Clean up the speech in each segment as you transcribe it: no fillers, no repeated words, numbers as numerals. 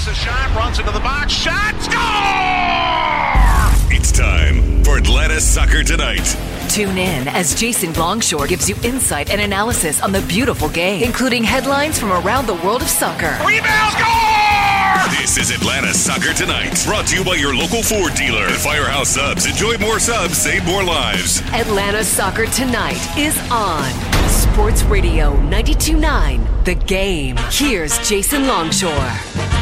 a shot, runs into the box, shot, score! It's time for Atlanta Soccer Tonight. Tune in as Jason Longshore gives you insight and analysis on the beautiful game, including headlines from around the world of soccer. Rebound, score! This is Atlanta Soccer Tonight, brought to you by your local Ford dealer. At Firehouse Subs, enjoy more subs, save more lives. Atlanta Soccer Tonight is on Sports Radio 92.9 The Game. Here's Jason Longshore.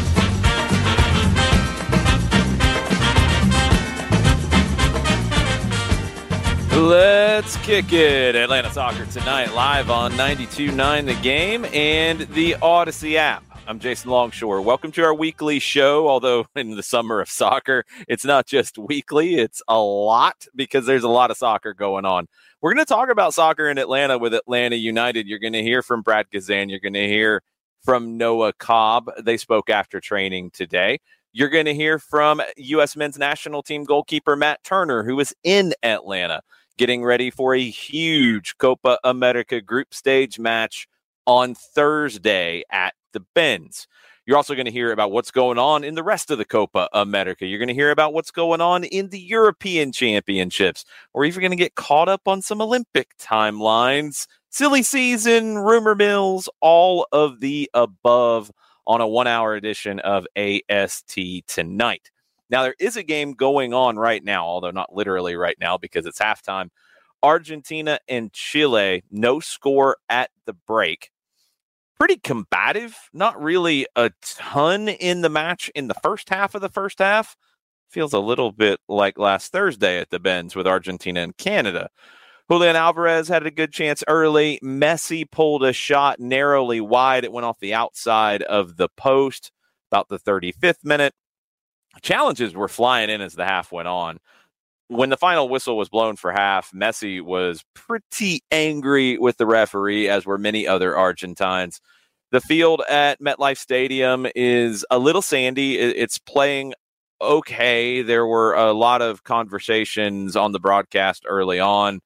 Let's kick it. Atlanta Soccer Tonight, live on 92.9 The Game and the Odyssey app. I'm Jason Longshore. Welcome to our weekly show, although in the summer of soccer, it's not just weekly, it's a lot because there's a lot of soccer going on. We're going to talk about soccer in Atlanta with Atlanta United. You're going to hear from Brad Guzan. You're going to hear from Noah Cobb. They spoke after training today. You're going to hear from U.S. men's national team goalkeeper Matt Turner, who is in Atlanta, getting ready for a huge Copa America group stage match on Thursday at the Benz. You're also going to hear about what's going on in the rest of the Copa America. You're going to hear about what's going on in the European Championships. We're even going to get caught up on some Olympic timelines, silly season, rumor mills, all of the above on a 1-hour edition of AST Tonight. Now, there is a game going on right now, although not literally right now because it's halftime. Argentina and Chile, no score at the break. Pretty combative, not really a ton in the match in the first half of the first half. Feels a little bit like last Thursday at the Benz with Argentina and Canada. Julian Alvarez had a good chance early. Messi pulled a shot narrowly wide. It went off the outside of the post about the 35th minute. Challenges were flying in as the half went on. When the final whistle was blown for half, Messi was pretty angry with the referee, as were many other Argentines. The field at MetLife Stadium is a little sandy. It's playing okay. There were a lot of conversations on the broadcast early on,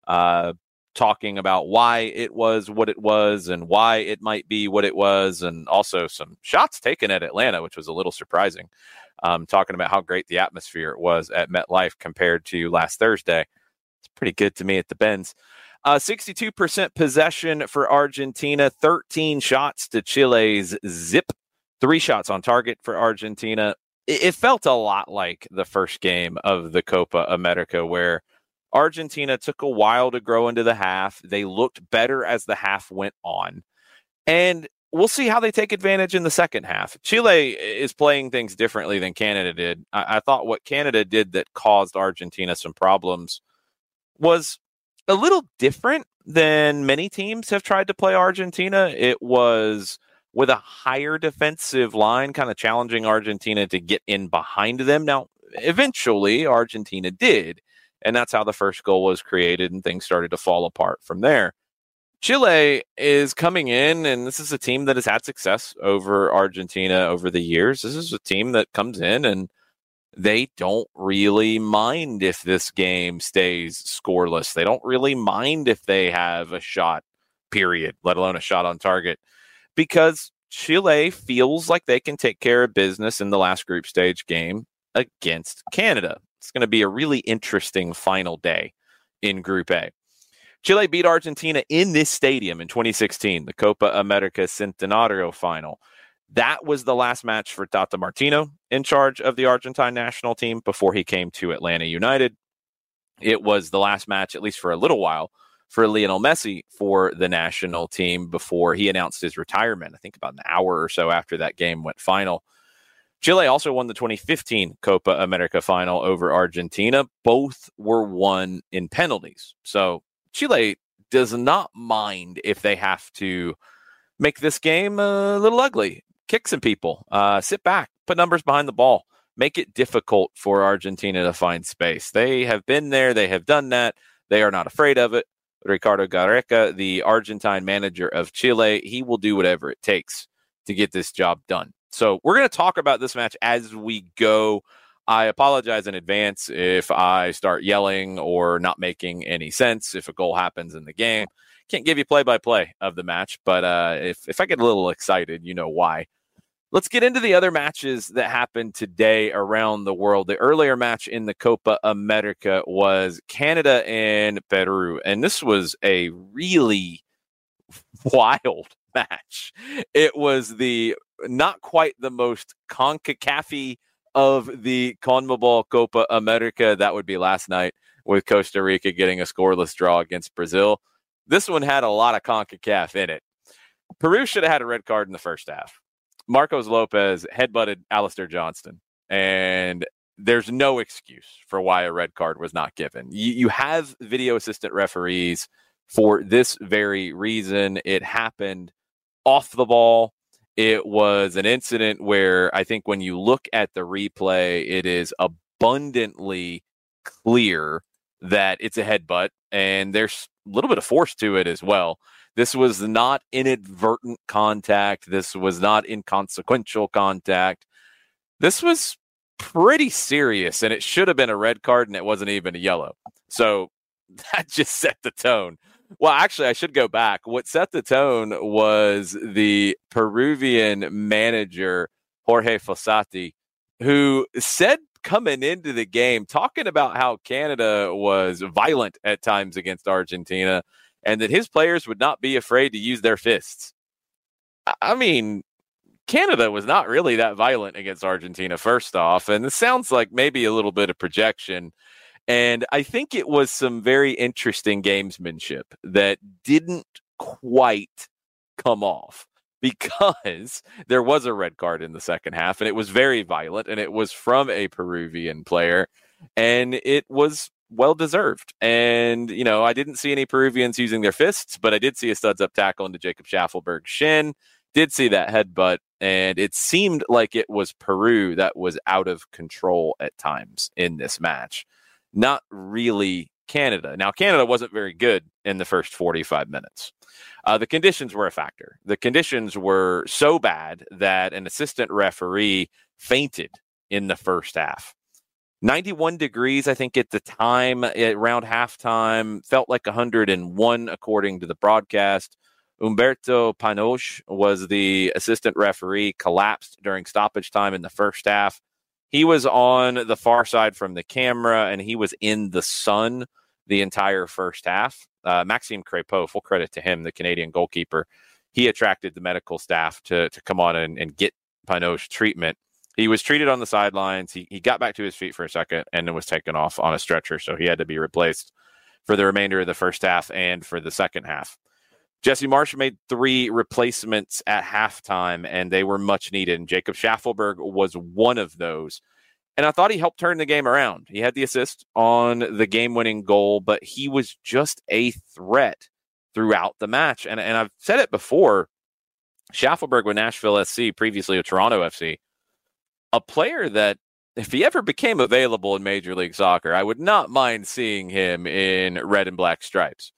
talking about why it was what it was and why it might be what it was, and also some shots taken at Atlanta, which was a little surprising. Talking about how great the atmosphere was at MetLife compared to last Thursday. It's pretty good to me at the Benz. 62% possession for Argentina, 13 shots to Chile's zip, 3 shots on target for Argentina. It felt a lot like the first game of the Copa America, where Argentina took a while to grow into the half. They looked better as the half went on. And we'll see how they take advantage in the second half. Chile is playing things differently than Canada did. I thought what Canada did that caused Argentina some problems was a little different than many teams have tried to play Argentina. It was with a higher defensive line, kind of challenging Argentina to get in behind them. Now, eventually, Argentina did, and that's how the first goal was created, and things started to fall apart from there. Chile is coming in, and this is a team that has had success over Argentina over the years. This is a team that comes in, and they don't really mind if this game stays scoreless. They don't really mind if they have a shot, period, let alone a shot on target, because Chile feels like they can take care of business in the last group stage game against Canada. It's going to be a really interesting final day in Group A. Chile beat Argentina in this stadium in 2016, the Copa America Centenario final. That was the last match for Tata Martino in charge of the Argentine national team before he came to Atlanta United. It was the last match, at least for a little while, for Lionel Messi for the national team before he announced his retirement, I think about an hour or so after that game went final. Chile also won the 2015 Copa America final over Argentina. Both were won in penalties. So Chile does not mind if they have to make this game a little ugly, kick some people, sit back, put numbers behind the ball, make it difficult for Argentina to find space. They have been there. They have done that. They are not afraid of it. Ricardo Gareca, the Argentine manager of Chile, he will do whatever it takes to get this job done. So we're going to talk about this match as we go. I apologize in advance if I start yelling or not making any sense if a goal happens in the game. Can't give you play-by-play of the match, but if I get a little excited, you know why. Let's get into the other matches that happened today around the world. The earlier match in the Copa America was Canada and Peru, and this was a really wild match. It was the not quite the most CONCACAF of the CONMEBOL Copa America. That would be last night with Costa Rica getting a scoreless draw against Brazil. This one had a lot of CONCACAF in it. Peru should have had a red card in the first half. Marcos Lopez headbutted Alistair Johnston, and there's no excuse for why a red card was not given. You have video assistant referees for this very reason. It happened off the ball. It was an incident where I think when you look at the replay, it is abundantly clear that it's a headbutt, and there's a little bit of force to it as well. This was not inadvertent contact. This was not inconsequential contact. This was pretty serious, and it should have been a red card, and it wasn't even a yellow. So that just set the tone. Well, actually, I should go back. What set the tone was the Peruvian manager, Jorge Fossati, who said coming into the game, talking about how Canada was violent at times against Argentina, and that his players would not be afraid to use their fists. I mean, Canada was not really that violent against Argentina, first off, and this sounds like maybe a little bit of projection. And I think it was some very interesting gamesmanship that didn't quite come off because there was a red card in the second half, and it was very violent, and it was from a Peruvian player, and it was well-deserved. And, you know, I didn't see any Peruvians using their fists, but I did see a studs-up tackle into Jacob Schaffelberg's shin, did see that headbutt, and it seemed like it was Peru that was out of control at times in this match. Not really Canada. Now, Canada wasn't very good in the first 45 minutes. The conditions were a factor. The conditions were so bad that an assistant referee fainted in the first half. 91 degrees, I think, at the time, around halftime, felt like 101, according to the broadcast. Humberto Panos was the assistant referee, collapsed during stoppage time in the first half. He was on the far side from the camera, and he was in the sun the entire first half. Maxime Crépeau, full credit to him, the Canadian goalkeeper, he attracted the medical staff to come on and get Panos treatment. He was treated on the sidelines. He got back to his feet for a second and then was taken off on a stretcher, so he had to be replaced for the remainder of the first half and for the second half. Jesse Marsch made 3 replacements at halftime, and they were much needed. And Jacob Schaffelberg was one of those. And I thought he helped turn the game around. He had the assist on the game-winning goal, but he was just a threat throughout the match. And I've said it before, Schaffelberg with Nashville SC, previously with Toronto FC, a player that if he ever became available in Major League Soccer, I would not mind seeing him in red and black stripes.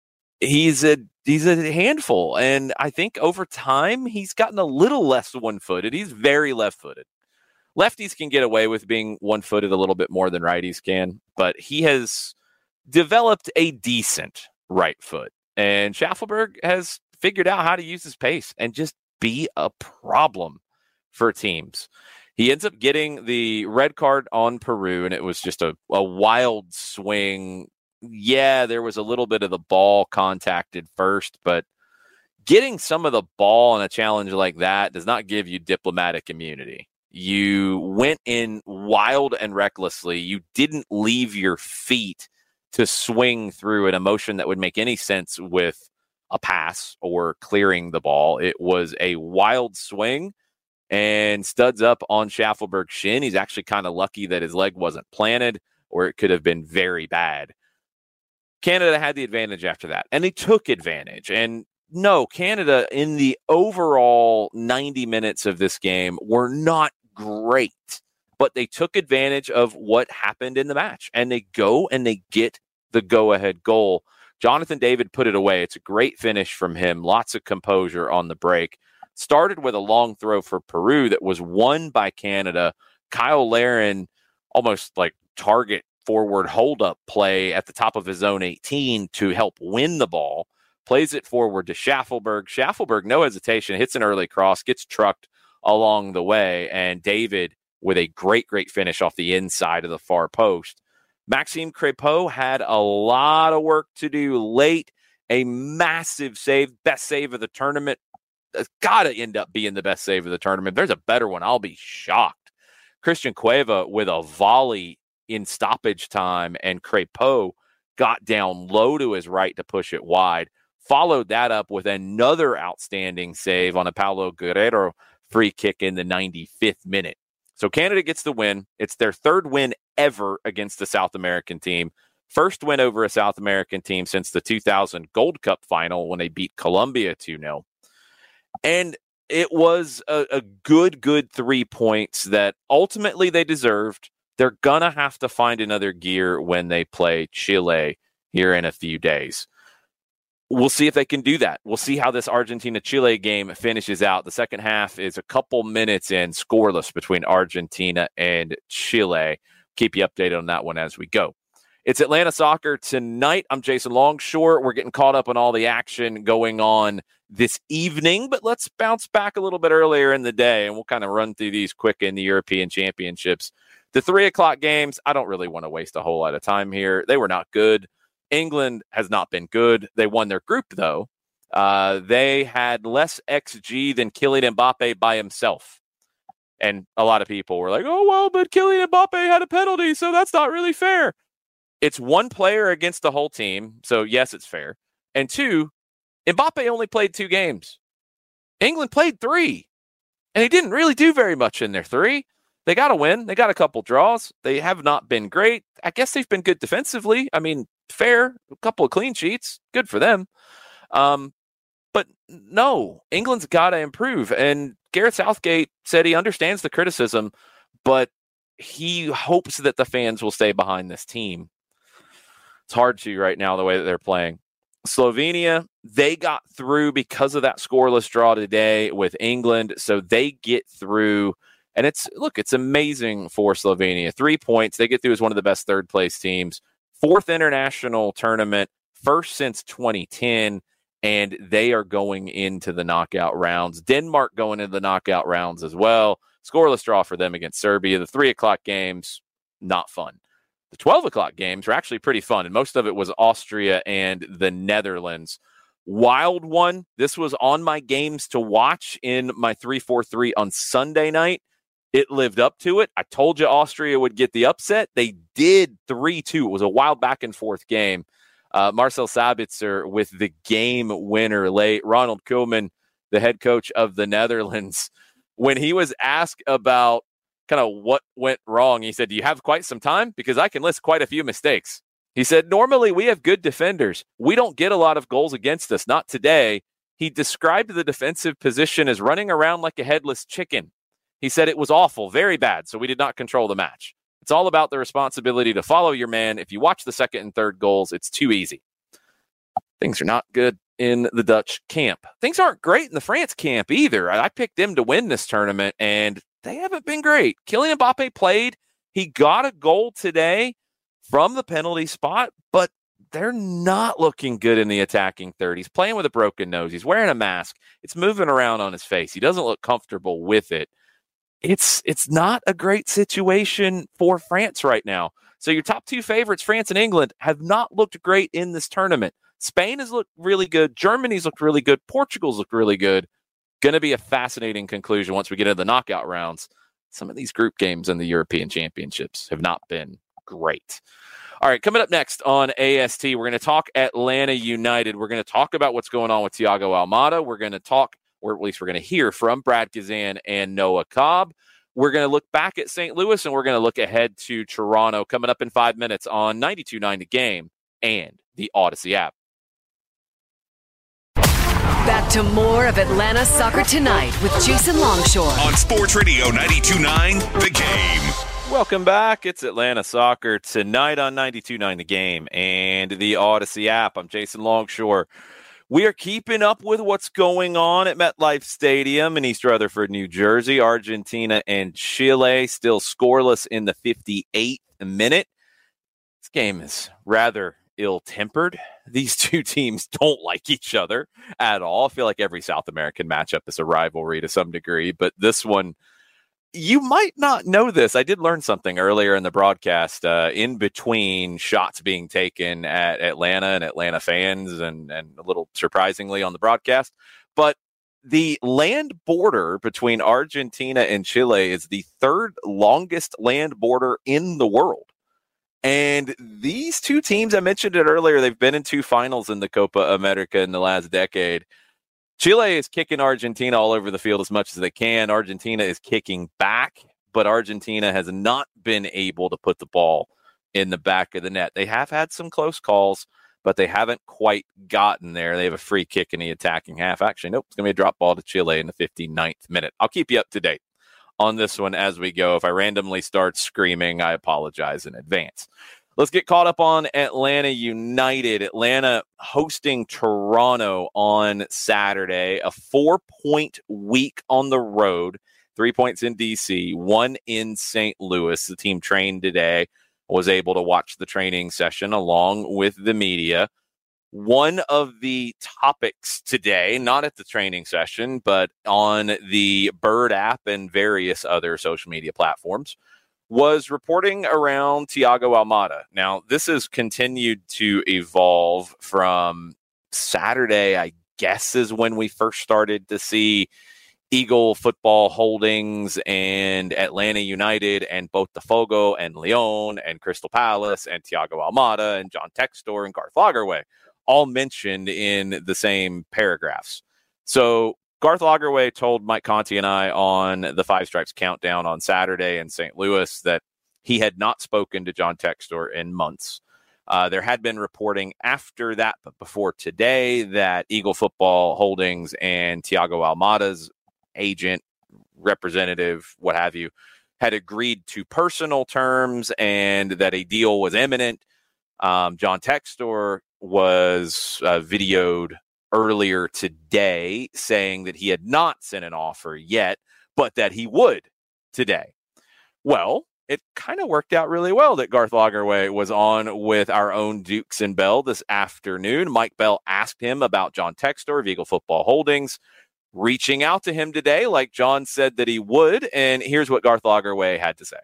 He's a handful, and I think over time he's gotten a little less one-footed. He's very left-footed. Lefties can get away with being one-footed a little bit more than righties can, but he has developed a decent right foot, and Schaffelberg has figured out how to use his pace and just be a problem for teams. He ends up getting the red card on Peru, and it was just a wild swing. Yeah, there was a little bit of the ball contacted first, but getting some of the ball in a challenge like that does not give you diplomatic immunity. You went in wild and recklessly. You didn't leave your feet to swing through an emotion that would make any sense with a pass or clearing the ball. It was a wild swing and studs up on Schaffelberg's shin. He's actually kind of lucky that his leg wasn't planted, or it could have been very bad. Canada had the advantage after that, and they took advantage. And no, Canada in the overall 90 minutes of this game were not great, but they took advantage of what happened in the match, and they go and they get the go-ahead goal. Jonathan David put it away. It's a great finish from him. Lots of composure on the break. Started with a long throw for Peru that was won by Canada. Kyle Larin, almost like target forward hold-up play at the top of his own 18 to help win the ball. Plays it forward to Schaffelberg. Schaffelberg, no hesitation, hits an early cross, gets trucked along the way. And David with a great finish off the inside of the far post. Maxime Crépeau had a lot of work to do late. A massive save, best save of the tournament. It's got to end up being the best save of the tournament. If there's a better one, I'll be shocked. Christian Cueva with a volley in stoppage time, and Crépeau got down low to his right to push it wide. Followed that up with another outstanding save on a Paulo Guerrero free kick in the 95th minute. So Canada gets the win. It's their third win ever against the South American team. First win over a South American team since the 2000 Gold Cup final when they beat Colombia 2-0. And it was a good 3 points that ultimately they deserved. They're going to have to find another gear when they play Chile here in a few days. We'll see if they can do that. We'll see how this Argentina-Chile game finishes out. The second half is a couple minutes in, scoreless between Argentina and Chile. Keep you updated on that one as we go. It's Atlanta Soccer tonight. I'm Jason Longshore. We're getting caught up on all the action going on this evening, but let's bounce back a little bit earlier in the day, and we'll kind of run through these quick in the European Championships. The 3 o'clock games, I don't really want to waste a whole lot of time here. They were not good. England has not been good. They won their group, though. They had less XG than Kylian Mbappe by himself. And a lot of people were like, oh, well, but Kylian Mbappe had a penalty, so that's not really fair. It's one player against the whole team, so yes, it's fair. And 2, Mbappe only played 2 games. England played 3, and he didn't really do very much in their 3. They got a win. They got a couple draws. They have not been great. I guess they've been good defensively. I mean, fair. A couple of clean sheets. Good for them. But no, England's got to improve. And Gareth Southgate said he understands the criticism, but he hopes that the fans will stay behind this team. It's hard to right now, the way that they're playing. Slovenia, they got through because of that scoreless draw today with England. So they get through. And it's amazing for Slovenia. 3 points. They get through as one of the best third place teams. 4th international tournament, first since 2010. And they are going into the knockout rounds. Denmark going into the knockout rounds as well. Scoreless draw for them against Serbia. The 3 o'clock games, not fun. The 12 o'clock games were actually pretty fun, and most of it was Austria and the Netherlands. Wild one. This was on my games to watch in my 3-4-3 on Sunday night. It lived up to it. I told you Austria would get the upset. They did 3-2. It was a wild back-and-forth game. Marcel Sabitzer with the game winner late. Ronald Koeman, the head coach of the Netherlands, when he was asked about kind of what went wrong, he said, do you have quite some time? Because I can list quite a few mistakes. He said, normally we have good defenders. We don't get a lot of goals against us. Not today. He described the defensive position as running around like a headless chicken. He said it was awful, very bad, so we did not control the match. It's all about the responsibility to follow your man. If you watch the second and third goals, it's too easy. Things are not good in the Dutch camp. Things aren't great in the France camp either. I picked them to win this tournament, and they haven't been great. Kylian Mbappe played. He got a goal today from the penalty spot, but they're not looking good in the attacking third. He's playing with a broken nose. He's wearing a mask. It's moving around on his face. He doesn't look comfortable with it. It's not a great situation for France right now. So your top 2 favorites, France and England, have not looked great in this tournament. Spain has looked really good. Germany's looked really good. Portugal's looked really good. Going to be a fascinating conclusion once we get into the knockout rounds. Some of these group games in the European Championships have not been great. All right, coming up next on AST, we're going to talk Atlanta United. We're going to talk about what's going on with Thiago Almada. We're going to talk, or at least we're going to hear from Brad Kazan and Noah Cobb. We're going to look back at St. Louis, and we're going to look ahead to Toronto coming up in 5 minutes on 92.9 The Game and the Odyssey app. Back to more of Atlanta Soccer Tonight with Jason Longshore on Sports Radio 92.9 The Game. Welcome back. It's Atlanta Soccer Tonight on 92.9 The Game and the Odyssey app. I'm Jason Longshore. We are keeping up with what's going on at MetLife Stadium in East Rutherford, New Jersey. Argentina and Chile still scoreless in the 58th minute. This game is rather ill-tempered. These two teams don't like each other at all. I feel like every South American matchup is a rivalry to some degree, but this one, you might not know this. I did learn something earlier in the broadcast, in between shots being taken at Atlanta and Atlanta fans, and a little surprisingly on the broadcast. But the land border between Argentina and Chile is the third longest land border in the world. And these two teams, I mentioned it earlier, they've been in two finals in the Copa America in the last decade. Chile is kicking Argentina all over the field as much as they can. Argentina is kicking back, but Argentina has not been able to put the ball in the back of the net. They have had some close calls, but they haven't quite gotten there. They have a free kick in the attacking half. Actually, nope, it's going to be a drop ball to Chile in the 59th minute. I'll keep you up to date on this one as we go. If I randomly start screaming, I apologize in advance. Let's get caught up on Atlanta United. Atlanta hosting Toronto on Saturday. A 4-point week on the road. 3 points in D.C., 1 in St. Louis. The team trained today, was able to watch the training session along with the media. One of the topics today, not at the training session, but on the Bird app and various other social media platforms, was reporting around Thiago Almada. Now, this has continued to evolve from Saturday, I guess, is when we first started to see Eagle Football Holdings and Atlanta United and Botafogo and Leon and Crystal Palace and Thiago Almada and John Textor and Garth Lagerwey all mentioned in the same paragraphs. So Garth Lagerwey told Mike Conti and I on the Five Stripes Countdown on Saturday in St. Louis that he had not spoken to John Textor in months. There had been reporting after that, but before today, that Eagle Football Holdings and Thiago Almada's agent, representative, what have you, had agreed to personal terms and that a deal was imminent. John Textor was videoed earlier today saying that he had not sent an offer yet, but that he would today. Well, it kind of worked out really well that Garth Lagerwey was on with our own Dukes and Bell this afternoon. Mike Bell asked him about John Textor of Eagle Football Holdings, reaching out to him today like John said that he would, and here's what Garth Lagerwey had to say.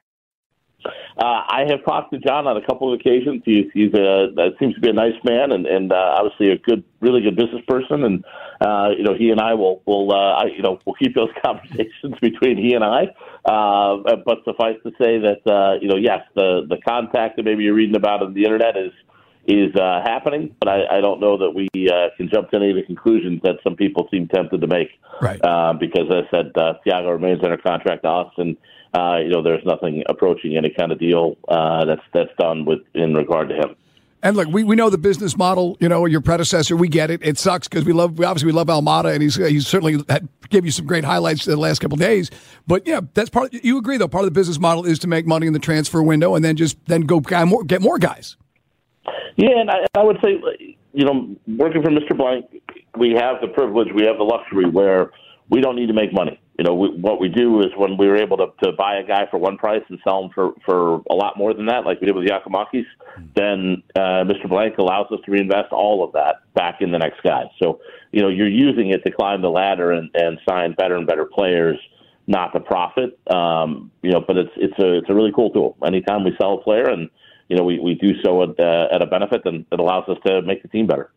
I have talked to John on a couple of occasions. He's seems to be a nice man and obviously a really good business person. And he and I will keep those conversations between he and I. But suffice to say that yes, the contact that maybe you're reading about on the internet is happening. But I don't know that we can jump to any of the conclusions that some people seem tempted to make. Right. Because as I said, Thiago remains under contract to us, and there's nothing approaching any kind of deal that's done in regard to him. And look, we know the business model. Your predecessor, we get it. It sucks because we love Almada, and he's certainly gave you some great highlights the last couple of days. But yeah, that's part. You agree though? Part of the business model is to make money in the transfer window, and then go get more guys. Yeah, and I would say, working for Mr. Blank, we have the privilege, we have the luxury where we don't need to make money. What we do is when we were able to buy a guy for one price and sell him for a lot more than that, like we did with Giacomakis, then Mr. Blank allows us to reinvest all of that back in the next guy. So, you're using it to climb the ladder and sign better and better players, not to profit. But it's a really cool tool. Anytime we sell a player and we do so at a benefit, then it allows us to make the team better.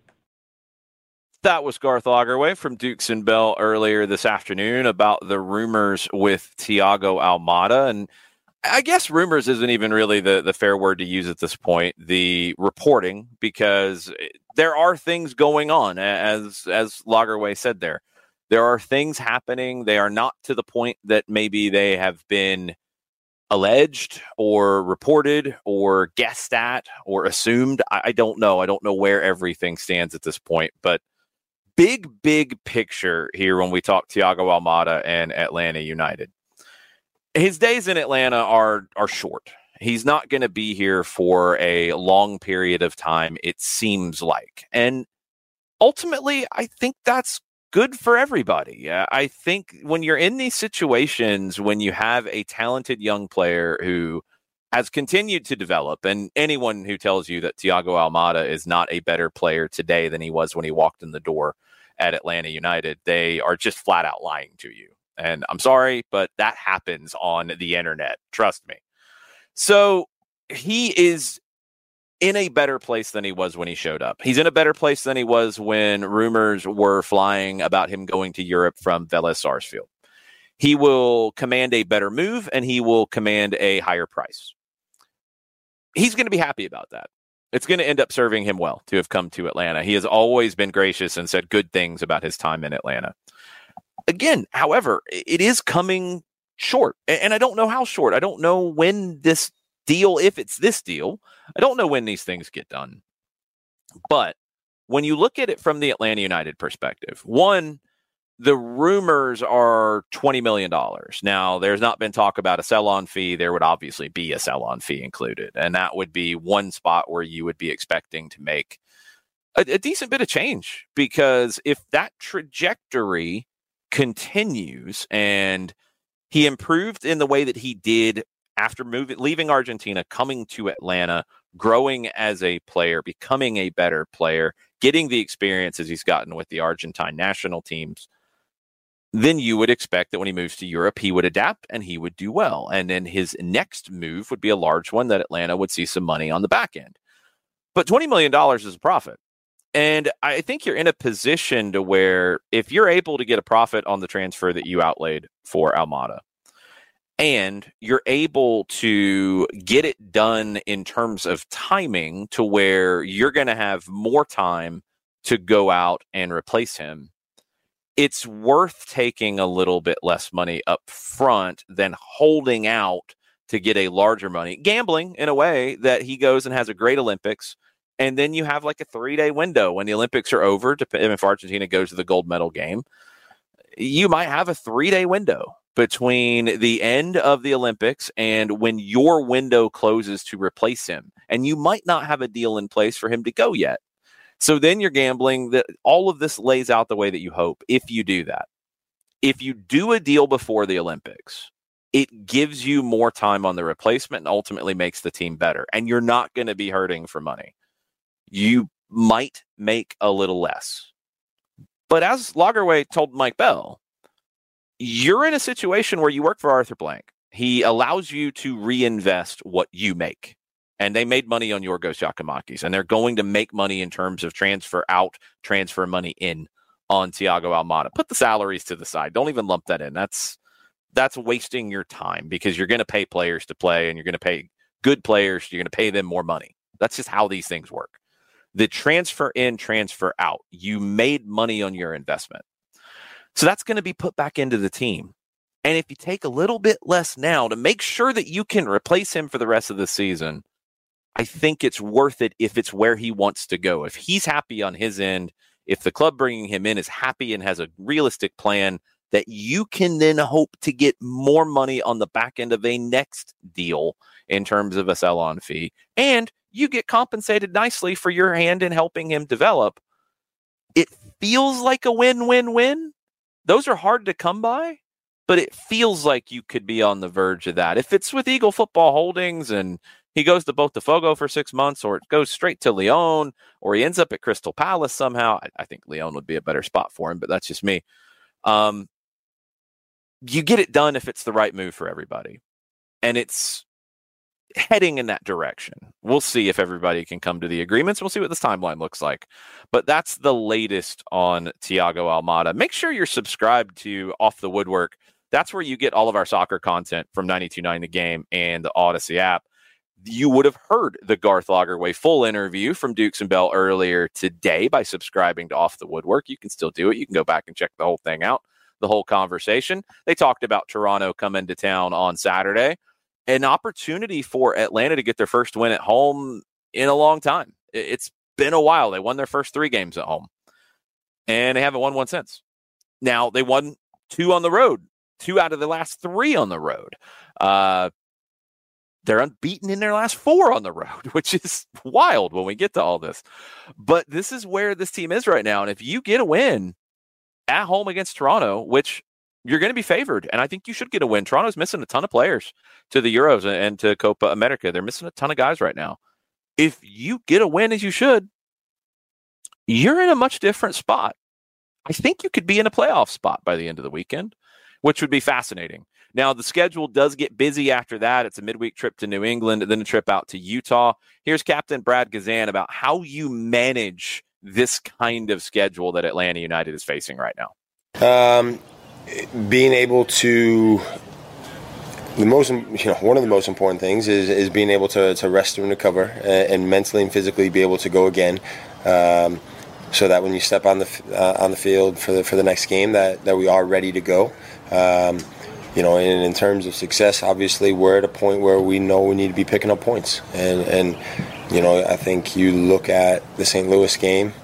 That was Garth Lagerwey from Dukes and Bell earlier this afternoon about the rumors with Thiago Almada. And I guess rumors isn't even really the fair word to use at this point, the reporting, because there are things going on, as Lagerwey said there. There are things happening. They are not to the point that maybe they have been alleged or reported or guessed at or assumed. I don't know. I don't know where everything stands at this point, but big picture here when we talk Thiago Almada and Atlanta United. His days in Atlanta are short. He's not going to be here for a long period of time, it seems like. And ultimately, I think that's good for everybody. I think when you're in these situations, when you have a talented young player who has continued to develop. And anyone who tells you that Thiago Almada is not a better player today than he was when he walked in the door at Atlanta United, they are just flat out lying to you. And I'm sorry, but that happens on the internet. Trust me. So he is in a better place than he was when he showed up. He's in a better place than he was when rumors were flying about him going to Europe from Vélez Sarsfield. He will command a better move and he will command a higher price. He's going to be happy about that. It's going to end up serving him well to have come to Atlanta. He has always been gracious and said good things about his time in Atlanta. Again, however, it is coming short, and I don't know how short. I don't know when this deal, if it's this deal, I don't know when these things get done. But when you look at it from the Atlanta United perspective, one, the rumors are $20 million. Now, there's not been talk about a sell-on fee. There would obviously be a sell-on fee included, and that would be one spot where you would be expecting to make a decent bit of change, because if that trajectory continues and he improved in the way that he did after leaving Argentina, coming to Atlanta, growing as a player, becoming a better player, getting the experiences he's gotten with the Argentine national teams, then you would expect that when he moves to Europe, he would adapt and he would do well. And then his next move would be a large one that Atlanta would see some money on the back end. But $20 million is a profit. And I think you're in a position to where if you're able to get a profit on the transfer that you outlaid for Almada, and you're able to get it done in terms of timing to where you're going to have more time to go out and replace him, it's worth taking a little bit less money up front than holding out to get a larger money. Gambling in a way that he goes and has a great Olympics, and then you have like a 3-day window when the Olympics are over, depending if Argentina goes to the gold medal game. You might have a 3-day window between the end of the Olympics and when your window closes to replace him. And you might not have a deal in place for him to go yet. So then you're gambling that all of this lays out the way that you hope if you do that. If you do a deal before the Olympics, it gives you more time on the replacement and ultimately makes the team better. And you're not going to be hurting for money. You might make a little less. But as Lagerwey told Mike Bell, you're in a situation where you work for Arthur Blank. He allows you to reinvest what you make. And they made money on Yorgos Giacomakis, and they're going to make money in terms of transfer out, transfer money in on Thiago Almada. Put the salaries to the side. Don't even lump that in. That's wasting your time, because you're going to pay players to play, and you're going to pay good players. You're going to pay them more money. That's just how these things work. The transfer in, transfer out. You made money on your investment. So that's going to be put back into the team. And if you take a little bit less now to make sure that you can replace him for the rest of the season, I think it's worth it if it's where he wants to go. If he's happy on his end, if the club bringing him in is happy and has a realistic plan, that you can then hope to get more money on the back end of a next deal in terms of a sell-on fee. And you get compensated nicely for your hand in helping him develop. It feels like a win-win-win. Those are hard to come by, but it feels like you could be on the verge of that. If it's with Eagle Football Holdings and he goes to Botafogo for 6 months, or it goes straight to Lyon, or he ends up at Crystal Palace somehow, I think Lyon would be a better spot for him, but that's just me. You get it done if it's the right move for everybody. And it's heading in that direction. We'll see if everybody can come to the agreements. We'll see what this timeline looks like. But that's the latest on Thiago Almada. Make sure you're subscribed to Off the Woodwork. That's where you get all of our soccer content from 92.9 The Game and the Odyssey app. You would have heard the Garth Lagerwey full interview from Dukes and Bell earlier today by subscribing to Off the Woodwork. You can still do it. You can go back and check the whole thing out, the whole conversation. They talked about Toronto coming to town on Saturday. An opportunity for Atlanta to get their first win at home in a long time. It's been a while. They won their first 3 games at home, and they haven't won one since. Now, they won 2 on the road, 2 out of the last 3 on the road. They're unbeaten in their last 4 on the road, which is wild when we get to all this. But this is where this team is right now, and if you get a win at home against Toronto, which you're going to be favored. And I think you should get a win. Toronto's missing a ton of players to the Euros and to Copa America. They're missing a ton of guys right now. If you get a win, as you should, you're in a much different spot. I think you could be in a playoff spot by the end of the weekend, which would be fascinating. Now, the schedule does get busy after that. It's a midweek trip to New England and then a trip out to Utah. Here's Captain Brad Guzan about how you manage this kind of schedule that Atlanta United is facing right now. Being able to, one of the most important things is being able to rest and recover and mentally and physically be able to go again. So that when you step on the field for the next game, that we are ready to go. And in terms of success, obviously we're at a point where we know we need to be picking up points. And I think you look at the St. Louis game,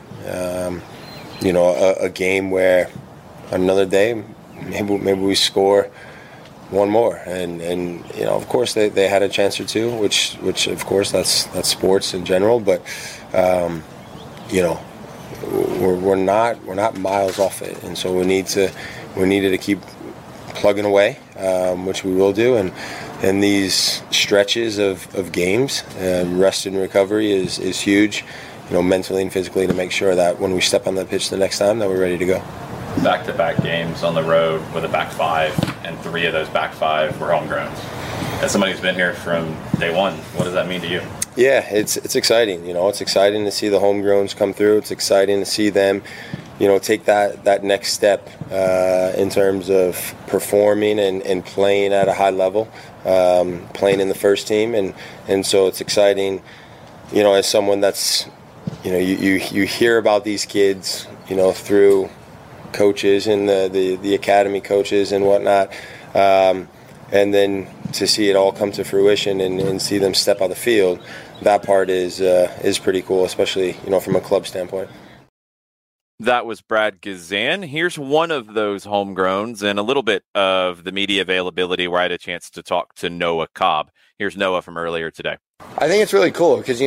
a game where another day maybe we score one more. And of course they had a chance or two, which of course that's sports in general, but we're not miles off it, and so we needed to keep plugging away, which we will do, and these stretches of games, rest and recovery is huge, mentally and physically, to make sure that when we step on the pitch the next time that we're ready to go. Back-to-back games on the road with a back five, and 3 of those back 5 were homegrown. As somebody who's been here from day one, what does that mean to you? Yeah, it's exciting. It's exciting to see the homegrowns come through. It's exciting to see them, take that next step in terms of performing and playing at a high level, playing in the first team, and so it's exciting. As someone that's, you hear about these kids, through coaches and the academy coaches and whatnot, and then to see it all come to fruition and see them step on the field, that part is pretty cool, especially from a club standpoint. That was Brad Guzan. Here's one of those homegrowns and a little bit of the media availability where I had a chance to talk to Noah Cobb. Here's Noah from earlier today. I think it's really cool because,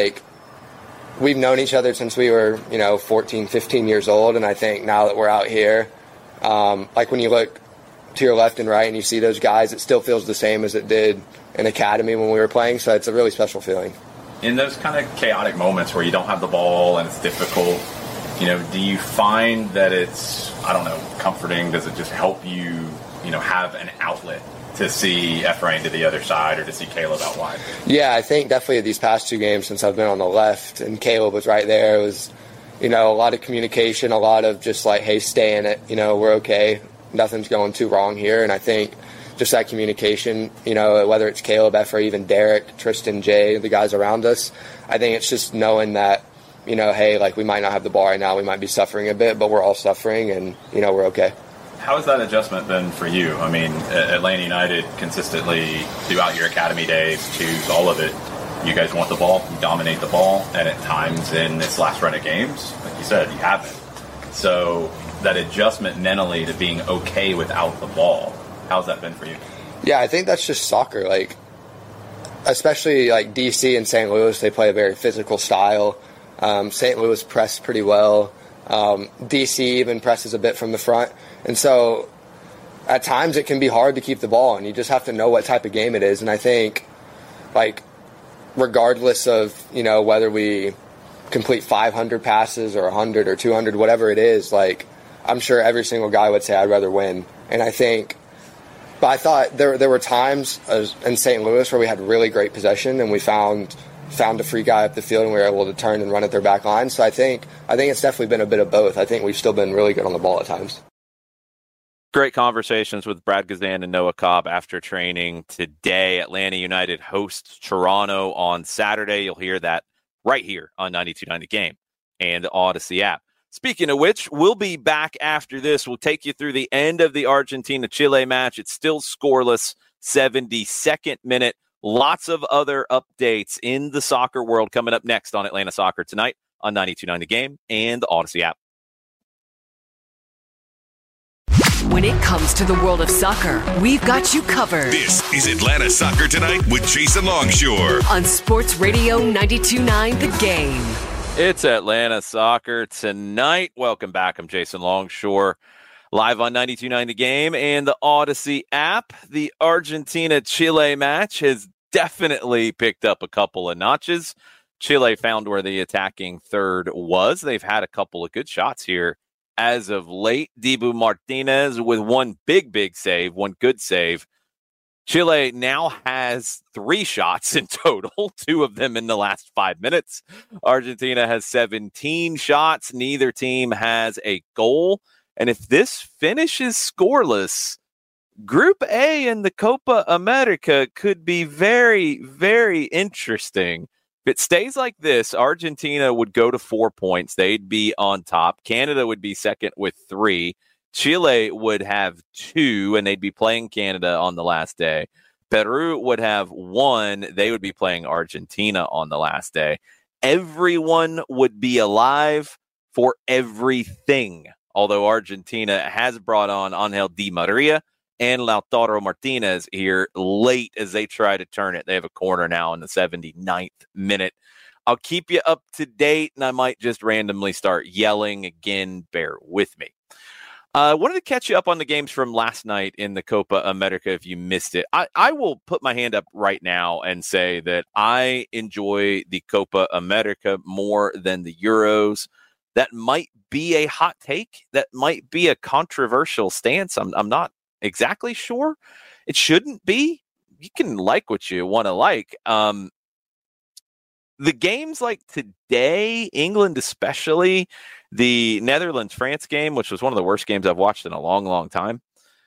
we've known each other since we were, 14, 15 years old. And I think now that we're out here, when you look to your left and right and you see those guys, it still feels the same as it did in academy when we were playing. So it's a really special feeling. In those kind of chaotic moments where you don't have the ball and it's difficult, do you find that it's, comforting? Does it just help you, have an outlet to see Efrain to the other side or to see Caleb out wide? Yeah, I think definitely these past 2 games since I've been on the left and Caleb was right there, it was, a lot of communication, a lot of just hey, stay in it. We're okay. Nothing's going too wrong here. And I think just that communication, whether it's Caleb, Efrain, even Derek, Tristan, Jay, the guys around us, I think it's just knowing that, hey, we might not have the ball right now. We might be suffering a bit, but we're all suffering and, we're okay. How has that adjustment been for you? I mean, Atlanta United consistently, throughout your academy days, choose all of it. You guys want the ball, you dominate the ball, and at times in this last run of games, like you said, you haven't. So that adjustment mentally to being okay without the ball, how's that been for you? Yeah, I think that's just soccer. Especially DC and St. Louis, they play a very physical style. St. Louis press pretty well. DC even presses a bit from the front. And so at times it can be hard to keep the ball, and you just have to know what type of game it is. And I think, regardless of, whether we complete 500 passes or 100 or 200, whatever it is, I'm sure every single guy would say I'd rather win. And I thought there were times in St. Louis where we had really great possession and we found a free guy up the field and we were able to turn and run at their back line. So I think it's definitely been a bit of both. I think we've still been really good on the ball at times. Great conversations with Brad Guzan and Noah Cobb after training today. Atlanta United hosts Toronto on Saturday. You'll hear that right here on 92.9 The Game and the Odyssey app. Speaking of which, we'll be back after this. We'll take you through the end of the Argentina-Chile match. It's still scoreless, 72nd minute. Lots of other updates in the soccer world coming up next on Atlanta Soccer Tonight on 92.9 The Game and the Odyssey app. When it comes to the world of soccer, we've got you covered. This is Atlanta Soccer Tonight with Jason Longshore on Sports Radio 92.9 The Game. It's Atlanta Soccer Tonight. Welcome back. I'm Jason Longshore. Live on 92.9 The Game and the Odyssey app, the Argentina-Chile match has definitely picked up a couple of notches. Chile found where the attacking third was. They've had a couple of good shots here as of late. Dibu Martinez with one big save, one good save. Chile now has 3 shots in total, 2 of them in the last 5 minutes. Argentina has 17 shots. Neither team has a goal. And if this finishes scoreless, Group A in the Copa America could be very, very interesting. If it stays like this, Argentina would go to 4 points. They'd be on top. Canada would be second with 3. Chile would have 2, and they'd be playing Canada on the last day. Peru would have 1. They would be playing Argentina on the last day. Everyone would be alive for everything. Although Argentina has brought on Angel Di Maria and Lautaro Martinez here late as they try to turn it. They have a corner now in the 79th minute. I'll keep you up to date, and I might just randomly start yelling again. Bear with me. I wanted to catch you up on the games from last night in the Copa America if you missed it. I will put my hand up right now and say that I enjoy the Copa America more than the Euros. That might be a hot take. That might be a controversial stance. I'm not exactly sure. It shouldn't be. You can like what you want to like. The games like today, England especially, the Netherlands-France game, which was one of the worst games I've watched in a long, long time.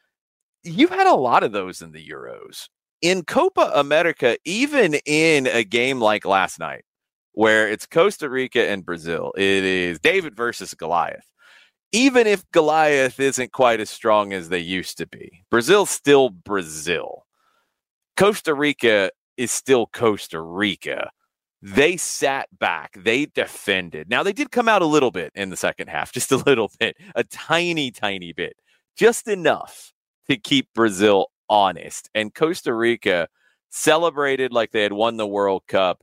You've had a lot of those in the Euros. In Copa America, even in a game like last night, where it's Costa Rica and Brazil, it is David versus Goliath. Even if Goliath isn't quite as strong as they used to be, Brazil's still Brazil. Costa Rica is still Costa Rica. They sat back. They defended. Now, they did come out a little bit in the second half, just a little bit, a tiny, tiny bit, just enough to keep Brazil honest. And Costa Rica celebrated like they had won the World Cup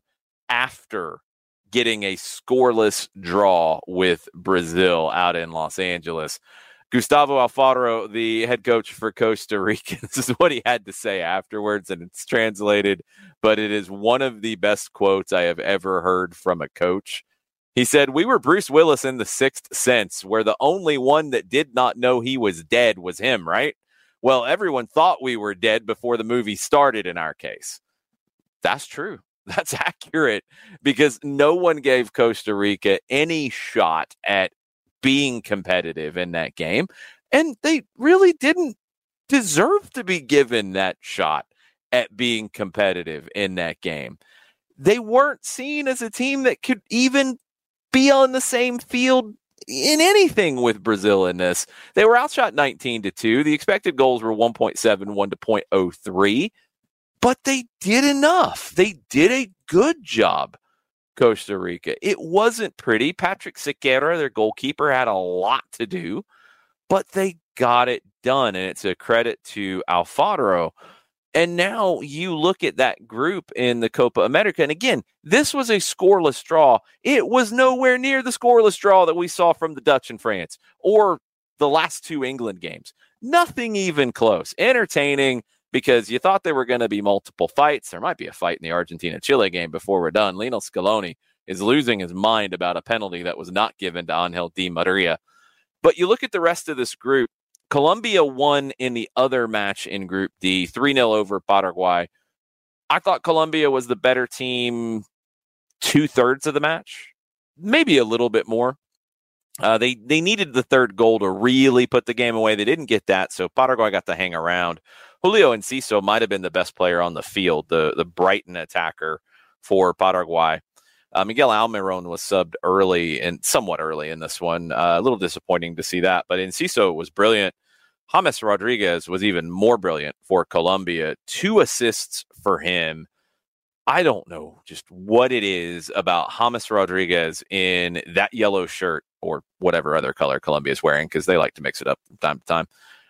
after getting a scoreless draw with Brazil out in Los Angeles. Gustavo Alfaro, the head coach for Costa Rica, this is what he had to say afterwards, and it's translated, but it is one of the best quotes I have ever heard from a coach. He said, "We were Bruce Willis in The Sixth Sense, where the only one that did not know he was dead was him, right? Well, everyone thought we were dead before the movie started in our case." That's true. That's accurate, because no one gave Costa Rica any shot at being competitive in that game, and they really didn't deserve to be given that shot at being competitive in that game. They weren't seen as a team that could even be on the same field in anything with Brazil in this. They were outshot 19-2. The expected goals were 1.71 to 0.03. But they did enough. They did a good job, Costa Rica. It wasn't pretty. Patrick Sequeira, their goalkeeper, had a lot to do, but they got it done, and it's a credit to Alfaro. And now you look at that group in the Copa America, and again, this was a scoreless draw. It was nowhere near the scoreless draw that we saw from the Dutch and France or the last 2 England games. Nothing even close. Entertaining, because you thought there were going to be multiple fights. There might be a fight in the Argentina-Chile game before we're done. Lionel Scaloni is losing his mind about a penalty that was not given to Angel Di Maria. But you look at the rest of this group. Colombia won in the other match in Group D, 3-0 over Paraguay. I thought Colombia was the better team 2/3 of the match, maybe a little bit more. They needed the third goal to really put the game away. They didn't get that, so Paraguay got to hang around. Julio Enciso might have been the best player on the field, the Brighton attacker for Paraguay. Miguel Almiron was subbed early and somewhat early in this one. A little disappointing to see that, but Enciso was brilliant. James Rodriguez was even more brilliant for Colombia. 2 assists for him. I don't know just what it is about James Rodriguez in that yellow shirt or whatever other color Colombia is wearing, because they like to mix it up from time to time.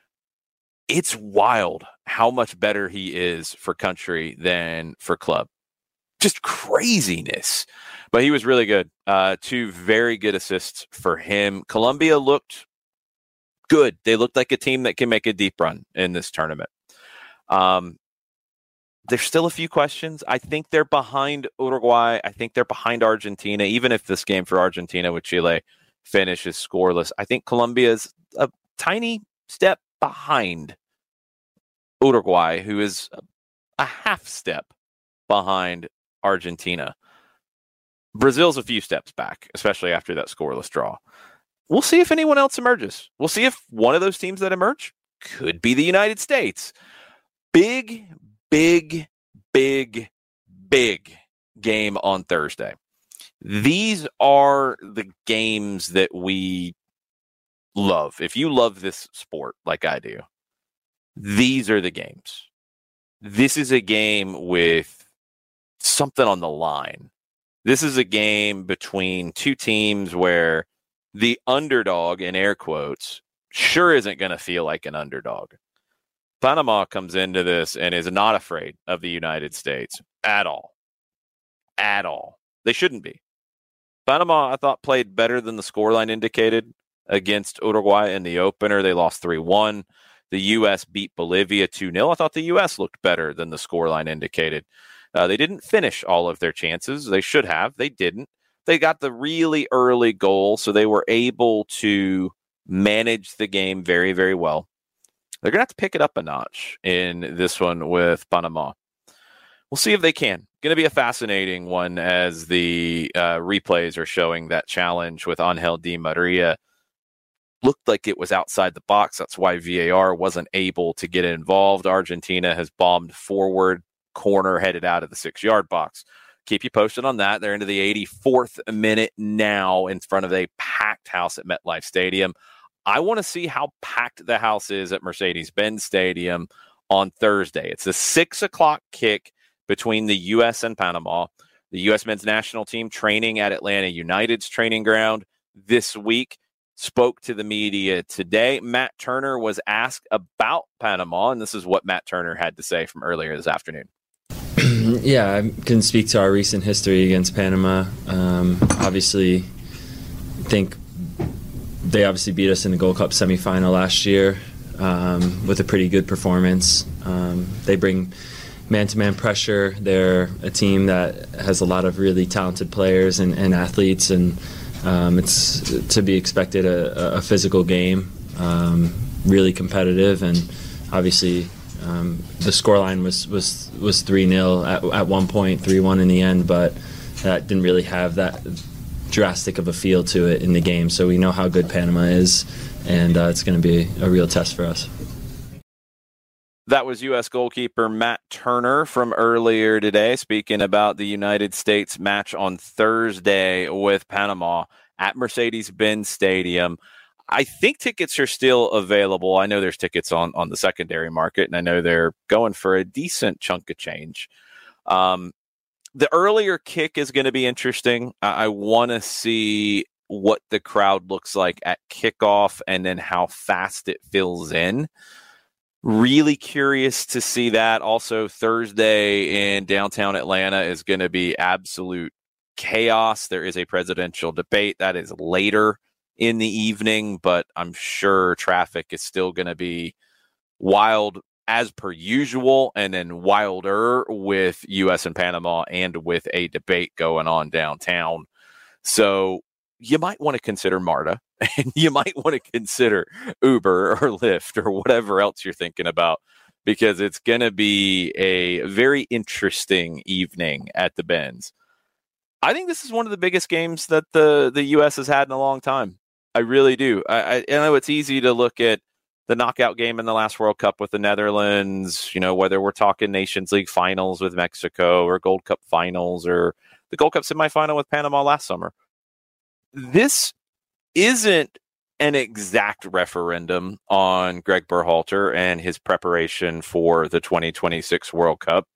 It's wild how much better he is for country than for club. Just craziness. But he was really good. 2 very good assists for him. Colombia looked good. They look like a team that can make a deep run in this tournament. There's still a few questions. I think they're behind Uruguay. I think they're behind Argentina. Even if this game for Argentina with Chile finishes scoreless, I think Colombia is a tiny step behind Uruguay, who is a half step behind Argentina. Brazil's a few steps back, especially after that scoreless draw. We'll see if anyone else emerges. We'll see if one of those teams that emerge could be the United States. Big game on Thursday. These are the games that we love. If you love this sport like I do, these are the games. This is a game with something on the line. This is a game between two teams where the underdog, in air quotes, sure isn't going to feel like an underdog. Panama comes into this and is not afraid of the United States at all. At all. They shouldn't be. Panama, I thought, played better than the scoreline indicated against Uruguay in the opener. They lost 3-1. The U.S. beat Bolivia 2-0. I thought the U.S. looked better than the scoreline indicated. They didn't finish all of their chances. They should have. They didn't. They got the really early goal, so they were able to manage the game very, very well. They're going to have to pick it up a notch in this one with Panama. We'll see if they can. Going to be a fascinating one as the replays are showing that challenge with Angel Di Maria. Looked like it was outside the box. That's why VAR wasn't able to get involved. Argentina has bombed forward, corner headed out of the 6-yard box. Keep you posted on that. They're into the 84th minute now in front of a packed house at MetLife Stadium. I want to see how packed the house is at Mercedes-Benz Stadium on Thursday. It's a 6 o'clock kick between the U.S. and Panama. The U.S. men's national team training at Atlanta United's training ground this week. Spoke to the media today. Matt Turner was asked about Panama, and this is what Matt Turner had to say from earlier this afternoon. Yeah, I can speak to our recent history against Panama. Obviously, think they obviously beat us in the Gold Cup semifinal last year with a pretty good performance. They bring man-to-man pressure. They're a team that has a lot of really talented players and athletes, and it's to be expected a physical game, really competitive, and obviously the scoreline was 3-0 at one point, 3-1 in the end, but that didn't really have that drastic of a feel to it in the game. So we know how good Panama is, and it's going to be a real test for us. That was U.S. goalkeeper Matt Turner from earlier today, speaking about the United States match on Thursday with Panama at Mercedes-Benz Stadium. I think tickets are still available. I know there's tickets on the secondary market, and I know they're going for a decent chunk of change. The earlier kick is going to be interesting. I want to see what the crowd looks like at kickoff and then how fast it fills in. Really curious to see that. Also, Thursday in downtown Atlanta is going to be absolute chaos. There is a presidential debate that is later in the evening, but I'm sure traffic is still going to be wild as per usual, and then wilder with U.S. and Panama and with a debate going on downtown. So you might want to consider MARTA, and you might want to consider Uber or Lyft or whatever else you're thinking about, because it's going to be a very interesting evening at the Benz. I think this is one of the biggest games that the U.S. has had in a long time. I really do. I know it's easy to look at the knockout game in the last World Cup with the Netherlands, whether we're talking Nations League finals with Mexico or Gold Cup finals or the Gold Cup semifinal with Panama last summer. This isn't an exact referendum on Greg Berhalter and his preparation for the 2026 World Cup,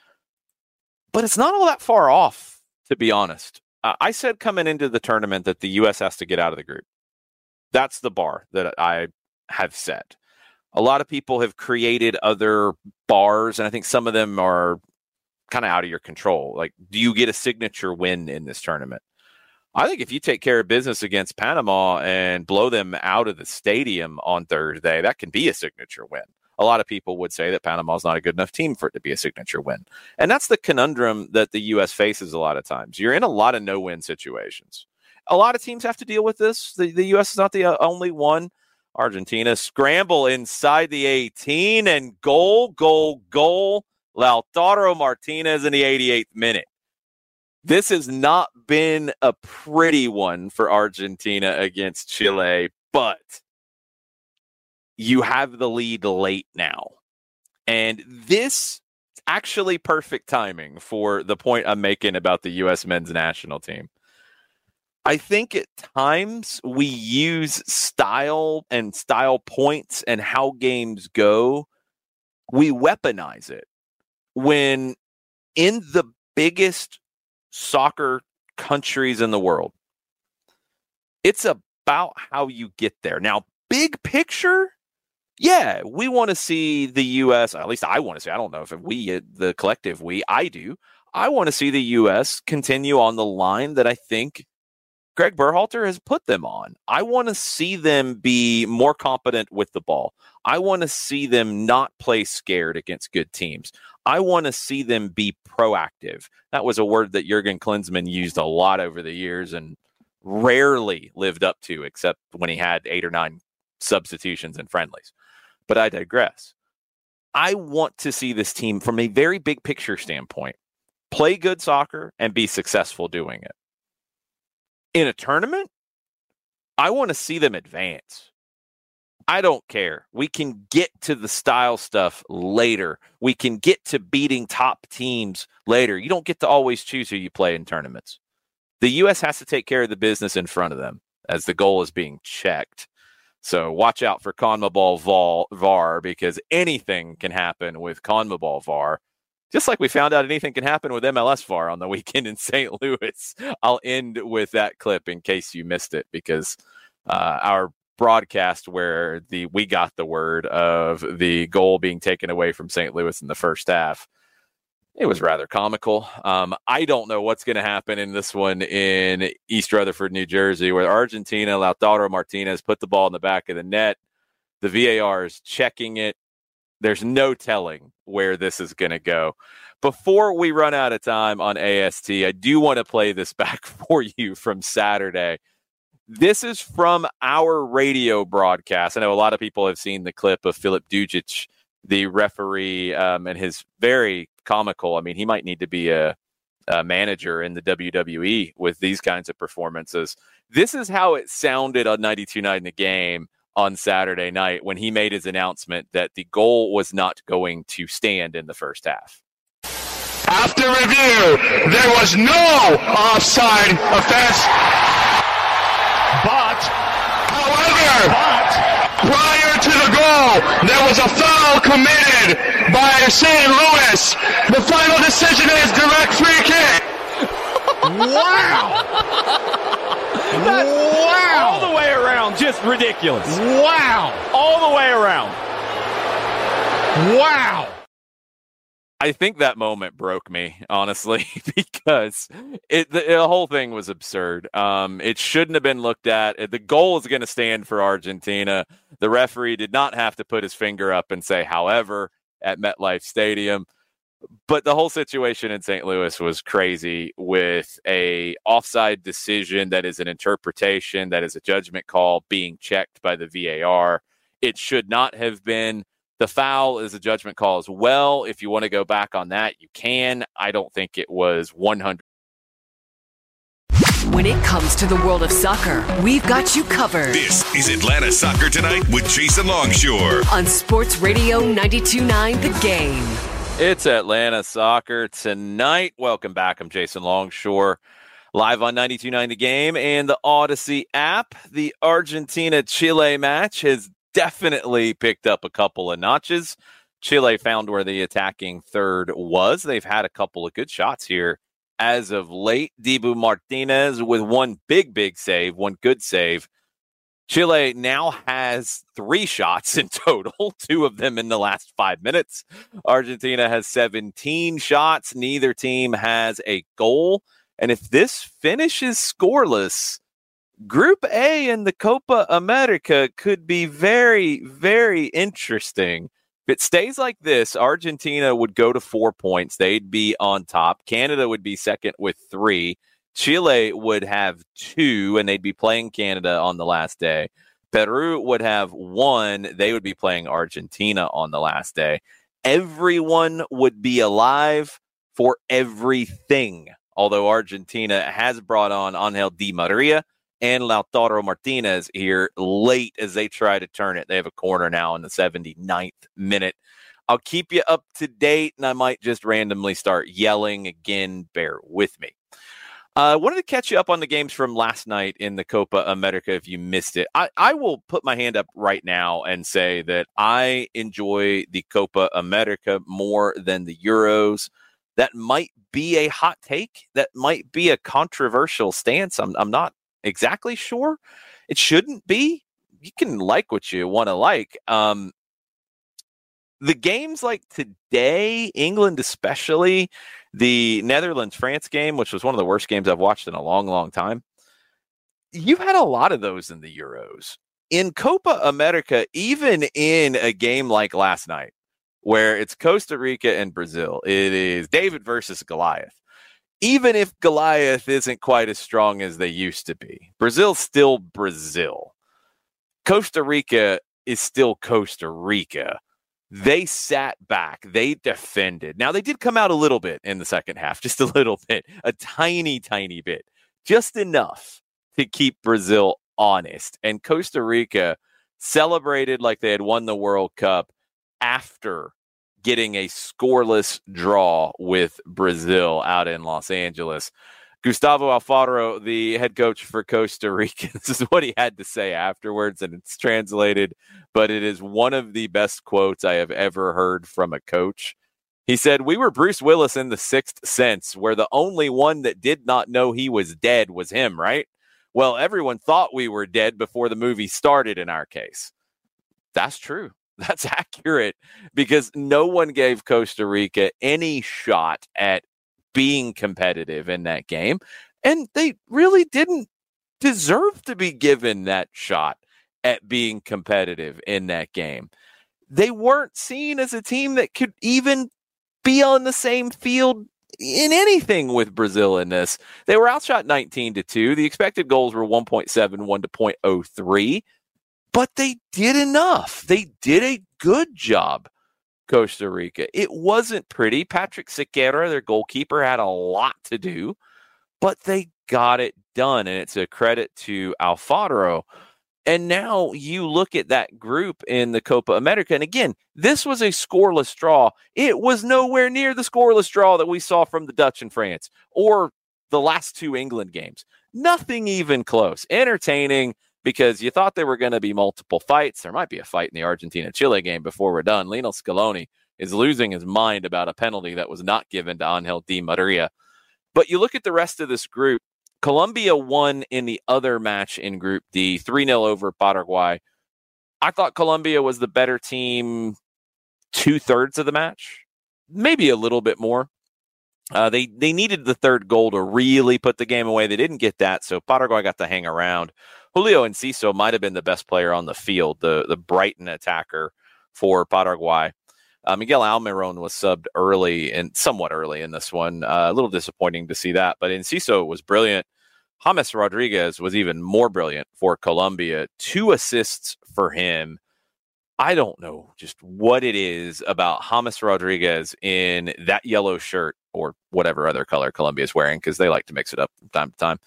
but it's not all that far off, to be honest. I said coming into the tournament that the U.S. has to get out of the group. That's the bar that I have set. A lot of people have created other bars, and I think some of them are kind of out of your control. Like, do you get a signature win in this tournament? I think if you take care of business against Panama and blow them out of the stadium on Thursday, that can be a signature win. A lot of people would say that Panama's not a good enough team for it to be a signature win. And that's the conundrum that the U.S. faces a lot of times. You're in a lot of no-win situations. A lot of teams have to deal with this. The U.S. is not the only one. Argentina scramble inside the 18 and goal. Lautaro Martinez in the 88th minute. This has not been a pretty one for Argentina against Chile, but you have the lead late now. And this is actually perfect timing for the point I'm making about the U.S. men's national team. I think at times we use style and style points and how games go. We weaponize it when in the biggest soccer countries in the world, it's about how you get there. Now, big picture, yeah, we want to see the U.S., at least I want to see, I don't know if we, the collective we, I do. I want to see the U.S. continue on the line that I think Greg Berhalter has put them on. I want to see them be more competent with the ball. I want to see them not play scared against good teams. I want to see them be proactive. That was a word that Jurgen Klinsmann used a lot over the years and rarely lived up to, except when he had 8 or 9 substitutions and friendlies. But I digress. I want to see this team from a very big picture standpoint play good soccer and be successful doing it. In a tournament, I want to see them advance. I don't care. We can get to the style stuff later. We can get to beating top teams later. You don't get to always choose who you play in tournaments. The U.S. has to take care of the business in front of them as the goal is being checked. So watch out for CONMEBOL VAR because anything can happen with CONMEBOL VAR. Just like we found out anything can happen with MLS VAR on the weekend in St. Louis. I'll end with that clip in case you missed it because our broadcast where we got the word of the goal being taken away from St. Louis in the first half. It was rather comical. I don't know what's going to happen in this one in East Rutherford, New Jersey, where Argentina, Lautaro Martinez put the ball in the back of the net. The VAR is checking it. There's no telling where this is going to go. Before we run out of time on AST, I do want to play this back for you from Saturday. This is from our radio broadcast. I know a lot of people have seen the clip of Filip Dujic, the referee, and his very comical. I mean, he might need to be a manager in the WWE with these kinds of performances. This is how it sounded on 92.9 The Game on Saturday night when he made his announcement that the goal was not going to stand in the first half. After review, there was no offside offense. However, prior to the goal, there was a foul committed by St. Louis. The final decision is direct free kick. Wow! Wow! All the way around, just ridiculous. Wow! All the way around. Wow! I think that moment broke me, honestly, because the whole thing was absurd. It shouldn't have been looked at. The goal is going to stand for Argentina. The referee did not have to put his finger up and say, however, at MetLife Stadium. But the whole situation in St. Louis was crazy with a offside decision that is an interpretation, that is a judgment call being checked by the VAR. It should not have been. The foul is a judgment call as well. If you want to go back on that, you can. I don't think it was 100. When it comes to the world of soccer, we've got you covered. This is Atlanta Soccer Tonight with Jason Longshore On Sports Radio 92.9 The Game. It's Atlanta Soccer Tonight. Welcome back. I'm Jason Longshore. Live on 92.9 The Game and the Odyssey app. The Argentina-Chile match has definitely picked up a couple of notches. Chile found where the attacking third was. They've had a couple of good shots here as of late. Dibu Martinez with one big save, one good save. Chile now has 3 shots in total, 2 of them in the last 5 minutes. Argentina has 17 shots. Neither team has a goal. And if this finishes scoreless, Group A in the Copa America could be very, very interesting. If it stays like this, Argentina would go to 4 points. They'd be on top. Canada would be second with 3. Chile would have 2, and they'd be playing Canada on the last day. Peru would have 1. They would be playing Argentina on the last day. Everyone would be alive for everything, although Argentina has brought on Angel Di Maria and Lautaro Martinez here late as they try to turn it. They have a corner now in the 79th minute. I'll keep you up to date, and I might just randomly start yelling again. Bear with me. Wanted to catch you up on the games from last night in the Copa America if you missed it. I will put my hand up right now and say that I enjoy the Copa America more than the Euros. That might be a hot take. That might be a controversial stance. I'm not exactly sure. It shouldn't be. You can like what you want to like. The games like today, England especially, the Netherlands-France game, which was one of the worst games I've watched in a long, long time. You've had a lot of those in the Euros. In Copa America, even in a game like last night, where it's Costa Rica and Brazil, it is David versus Goliath. Even if Goliath isn't quite as strong as they used to be, Brazil's still Brazil. Costa Rica is still Costa Rica. They sat back. They defended. Now, they did come out a little bit in the second half, just a little bit, a tiny, tiny bit, just enough to keep Brazil honest. And Costa Rica celebrated like they had won the World Cup after getting a scoreless draw with Brazil out in Los Angeles. Gustavo Alfaro, the head coach for Costa Rica, this is what he had to say afterwards, and it's translated, but it is one of the best quotes I have ever heard from a coach. He said, "We were Bruce Willis in The Sixth Sense, where the only one that did not know he was dead was him, right? Well, everyone thought we were dead before the movie started in our case." That's true. That's accurate, because no one gave Costa Rica any shot at being competitive in that game, and they really didn't deserve to be given that shot at being competitive in that game. They weren't seen as a team that could even be on the same field in anything with Brazil in this. They were outshot 19-2. The expected goals were 1.71 to 0.03, but they did enough. They did a good job, Costa Rica. It wasn't pretty. Patrick Sequeira, their goalkeeper, had a lot to do, but they got it done, and it's a credit to Alfaro. And now you look at that group in the Copa America, and again, this was a scoreless draw. It was nowhere near the scoreless draw that we saw from the Dutch and France or the last 2 England games. Nothing even close. Entertaining, because you thought there were going to be multiple fights. There might be a fight in the Argentina-Chile game before we're done. Lionel Scaloni is losing his mind about a penalty that was not given to Angel Di Maria. But you look at the rest of this group. Colombia won in the other match in Group D, 3-0 over Paraguay. I thought Colombia was the better team 2/3 of the match, maybe a little bit more. They needed the third goal to really put the game away. They didn't get that, so Paraguay got to hang around. Julio Enciso might have been the best player on the field, the Brighton attacker for Paraguay. Miguel Almiron was subbed early and somewhat early in this one. A little disappointing to see that, but Enciso was brilliant. James Rodriguez was even more brilliant for Colombia. 2 assists for him. I don't know just what it is about James Rodriguez in that yellow shirt or whatever other color Colombia is wearing, because they like to mix it up from time to time.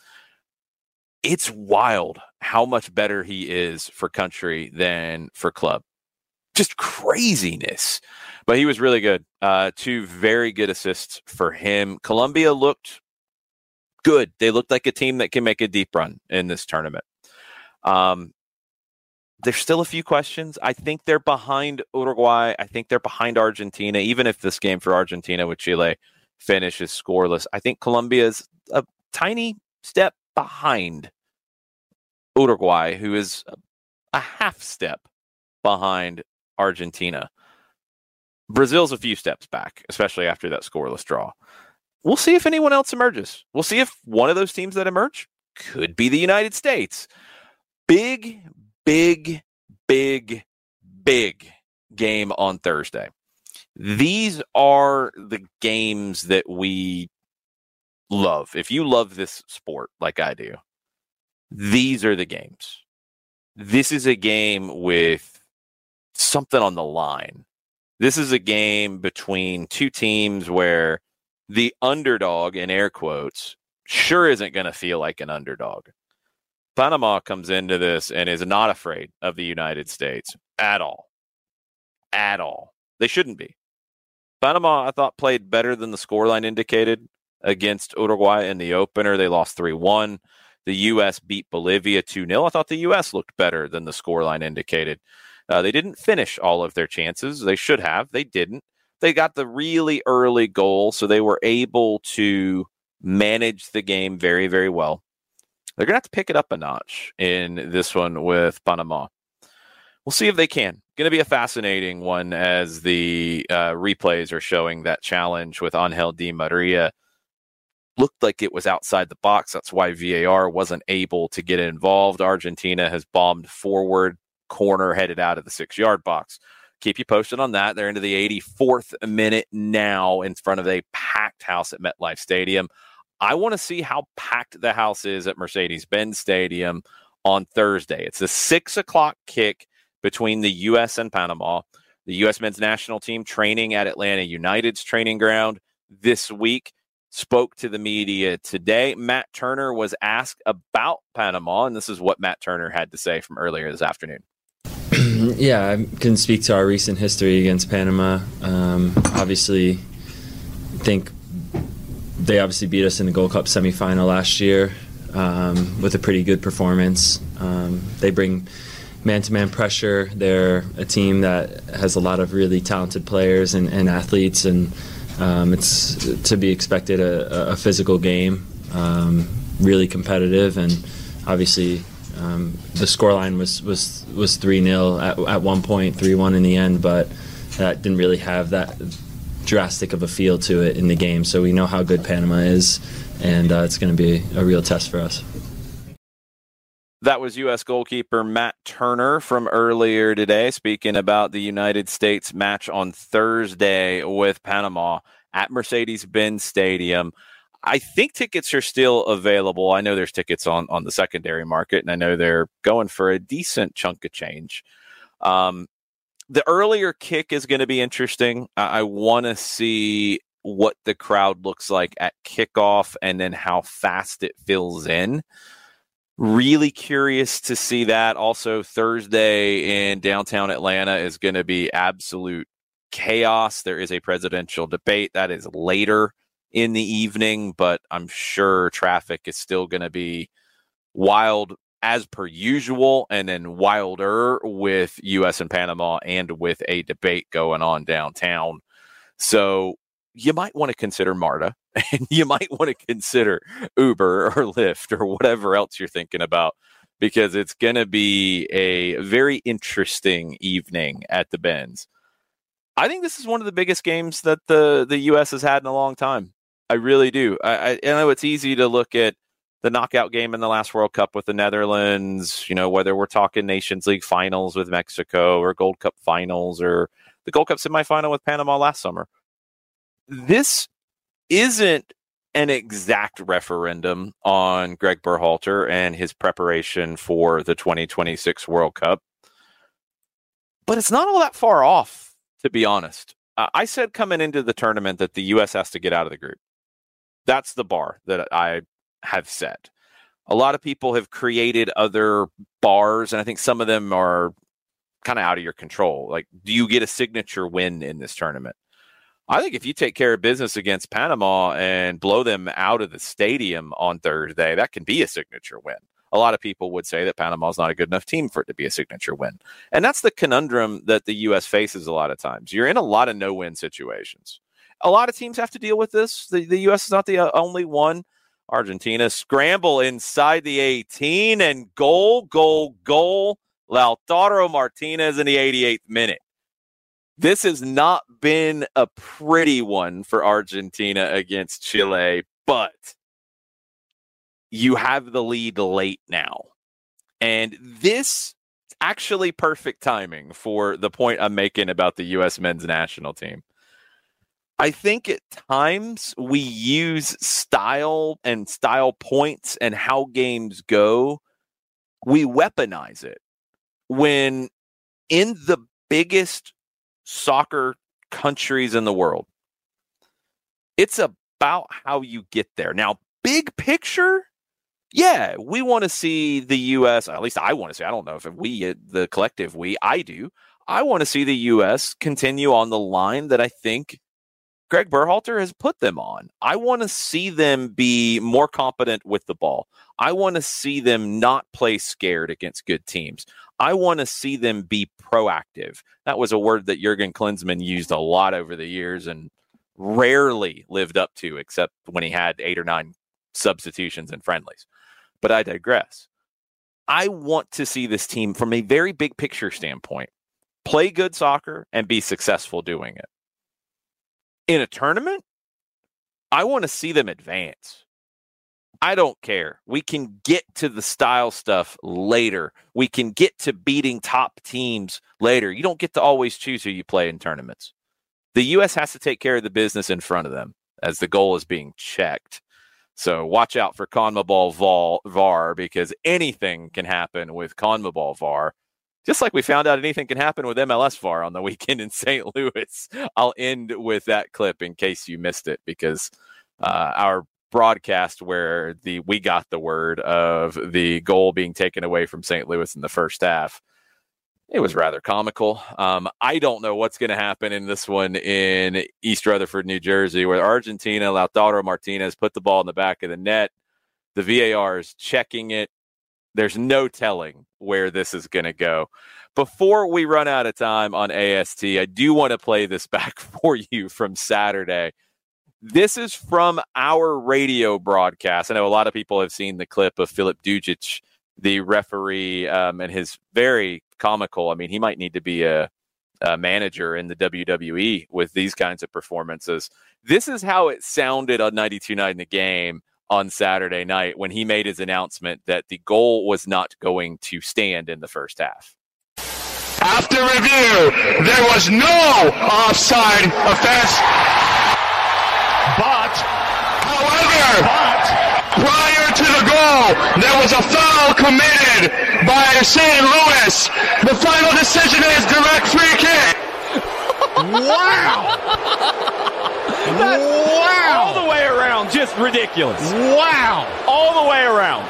It's wild how much better he is for country than for club. Just craziness. But he was really good. 2 very good assists for him. Colombia looked good. They looked like a team that can make a deep run in this tournament. There's still a few questions. I think they're behind Uruguay. I think they're behind Argentina. Even if this game for Argentina with Chile finishes scoreless, I think Colombia is a tiny step behind Uruguay, who is a half step behind Argentina. Brazil's a few steps back, especially after that scoreless draw. we'll see if anyone else emerges. We'll see if one of those teams that emerge could be the United States. Big, big, big, big game on Thursday. These are the games that we love. If you love this sport like I do, these are the games. This is a game with something on the line. This is a game between two teams where the underdog, in air quotes, sure isn't going to feel like an underdog. Panama comes into this and is not afraid of the United States at all. At all. They shouldn't be. Panama, I thought, played better than the scoreline indicated against Uruguay in the opener. They lost 3-1. The U.S. beat Bolivia 2-0. I thought the U.S. looked better than the scoreline indicated. They didn't finish all of their chances. They should have. They didn't. They got the really early goal, so they were able to manage the game very, very well. They're going to have to pick it up a notch in this one with Panama. We'll see if they can. Going to be a fascinating one as the replays are showing that challenge with Angel Di Maria. Looked like it was outside the box. That's why VAR wasn't able to get involved. Argentina has bombed forward, corner headed out of the 6-yard box. Keep you posted on that. They're into the 84th minute now in front of a packed house at MetLife Stadium. I want to see how packed the house is at Mercedes-Benz Stadium on Thursday. It's a 6 o'clock kick between the U.S. and Panama. The U.S. men's national team training at Atlanta United's training ground this week. Spoke to the media today. Matt Turner was asked about Panama, and this is what Matt Turner had to say from earlier this afternoon. Yeah, I can speak to our recent history against Panama. Obviously, think they obviously beat us in the Gold Cup semifinal last year with a pretty good performance. They bring man-to-man pressure. They're a team that has a lot of really talented players and athletes, and it's to be expected a physical game, really competitive, and obviously the scoreline was 3-0 at one point, 3-1 in the end, but that didn't really have that drastic of a feel to it in the game. So we know how good Panama is, and it's going to be a real test for us. That was U.S. goalkeeper Matt Turner from earlier today, speaking about the United States match on Thursday with Panama at Mercedes-Benz Stadium. I think tickets are still available. I know there's tickets on the secondary market, and I know they're going for a decent chunk of change. The earlier kick is going to be interesting. I want to see what the crowd looks like at kickoff and then how fast it fills in. Really curious to see that. Also, Thursday in downtown Atlanta is going to be absolute chaos. There is a presidential debate that is later in the evening, but I'm sure traffic is still going to be wild as per usual, and then wilder with U.S. and Panama and with a debate going on downtown. So you might want to consider MARTA, and you might want to consider Uber or Lyft or whatever else you're thinking about, because it's going to be a very interesting evening at the Benz. I think this is one of the biggest games that the U.S. has had in a long time. I really do. I know it's easy to look at the knockout game in the last World Cup with the Netherlands, whether we're talking Nations League finals with Mexico or Gold Cup finals or the Gold Cup semifinal with Panama last summer. This isn't an exact referendum on Greg Berhalter and his preparation for the 2026 World Cup, but it's not all that far off, to be honest. I said coming into the tournament that the U.S. has to get out of the group. That's the bar that I have set. A lot of people have created other bars, and I think some of them are kind of out of your control. Like, do you get a signature win in this tournament? I think if you take care of business against Panama and blow them out of the stadium on Thursday, that can be a signature win. A lot of people would say that Panama is not a good enough team for it to be a signature win. And that's the conundrum that the U.S. faces a lot of times. You're in a lot of no-win situations. A lot of teams have to deal with this. The U.S. is not the only one. Argentina scramble inside the 18 and goal. Lautaro Martinez in the 88th minute. This has not been a pretty one for Argentina against Chile, but you have the lead late now. And this actually perfect timing for the point I'm making about the U.S. men's national team. I think at times we use style and style points and how games go. We weaponize it when in the biggest soccer countries in the world, it's about how you get there. Now, big picture, yeah, we want to see the U.S., at least I want to see, I don't know if we, the collective we, I do. I want to see the U.S. continue on the line that I think Greg Berhalter has put them on. I want to see them be more competent with the ball. I want to see them not play scared against good teams. I want to see them be proactive. That was a word that Jurgen Klinsmann used a lot over the years and rarely lived up to, except when he had 8 or 9 substitutions and friendlies. But I digress. I want to see this team from a very big picture standpoint play good soccer and be successful doing it. In a tournament, I want to see them advance. I don't care. We can get to the style stuff later. We can get to beating top teams later. You don't get to always choose who you play in tournaments. The U.S. has to take care of the business in front of them as the goal is being checked. So watch out for CONMEBOL VAR because anything can happen with CONMEBOL VAR. Just like we found out anything can happen with MLS VAR on the weekend in St. Louis. I'll end with that clip in case you missed it because our broadcast where we got the word of the goal being taken away from St. Louis in the first half, it was rather comical. I don't know what's going to happen in this one in East Rutherford, New Jersey, where Argentina, Lautaro Martinez put the ball in the back of the net. The VAR is checking it. There's no telling where this is going to go. Before we run out of time on AST, I do want to play this back for you from Saturday. This is from our radio broadcast. I know a lot of people have seen the clip of Filip Dujic, the referee, and his very comical. I mean, he might need to be a manager in the WWE with these kinds of performances. This is how it sounded on 92.9 The Game on Saturday night when he made his announcement that the goal was not going to stand in the first half. After review, there was no offside offense. However, prior to the goal, there was a foul committed by St. Louis. The final decision is direct free kick. Wow! Wow! All the way around, just ridiculous. Wow! All the way around.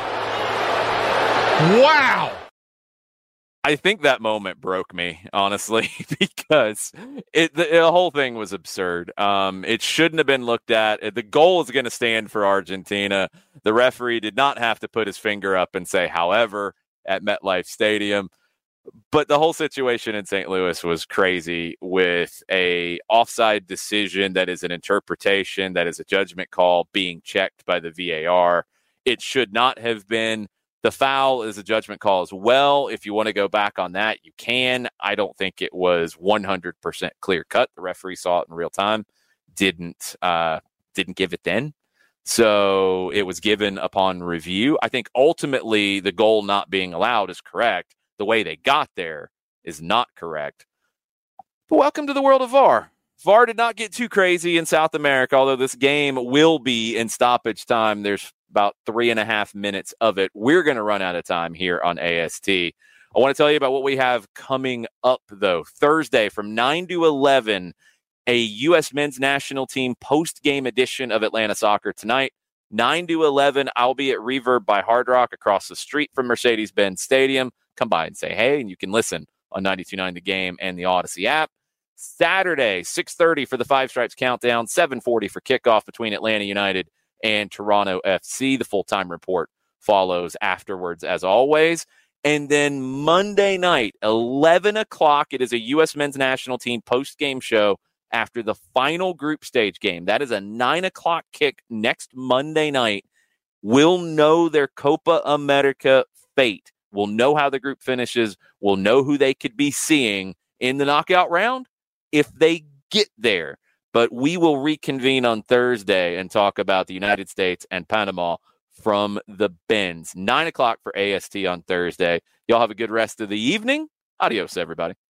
Wow! I think that moment broke me, honestly, because the whole thing was absurd. It shouldn't have been looked at. The goal is going to stand for Argentina. The referee did not have to put his finger up and say, however, at MetLife Stadium. But the whole situation in St. Louis was crazy with a offside decision that is an interpretation, that is a judgment call being checked by the VAR. It should not have been. The foul is a judgment call as well. If you want to go back on that, you can. I don't think it was 100% clear cut. The referee saw it in real time, didn't give it then. So it was given upon review. I think ultimately the goal not being allowed is correct. The way they got there is not correct. But welcome to the world of VAR. VAR did not get too crazy in South America, although this game will be in stoppage time. There's about 3.5 minutes of it. We're going to run out of time here on AST. I want to tell you about what we have coming up, though. Thursday from 9 to 11, a U.S. men's national team post-game edition of Atlanta Soccer Tonight. 9 to 11, I'll be at Reverb by Hard Rock across the street from Mercedes-Benz Stadium. Come by and say hey, and you can listen on 92.9 The Game and the Odyssey app. Saturday, 6:30 for the Five Stripes Countdown, 7:40 for kickoff between Atlanta United and Toronto FC. The full-time report follows afterwards, as always. And then Monday night, 11 o'clock, it is a U.S. men's national team post-game show after the final group stage game. That is a 9 o'clock kick next Monday night. We'll know their Copa America fate. We'll know how the group finishes. We'll know who they could be seeing in the knockout round. if they get there. But we will reconvene on Thursday and talk about the United States and Panama from the Benz. 9 o'clock for AST on Thursday. Y'all have a good rest of the evening. Adios, everybody.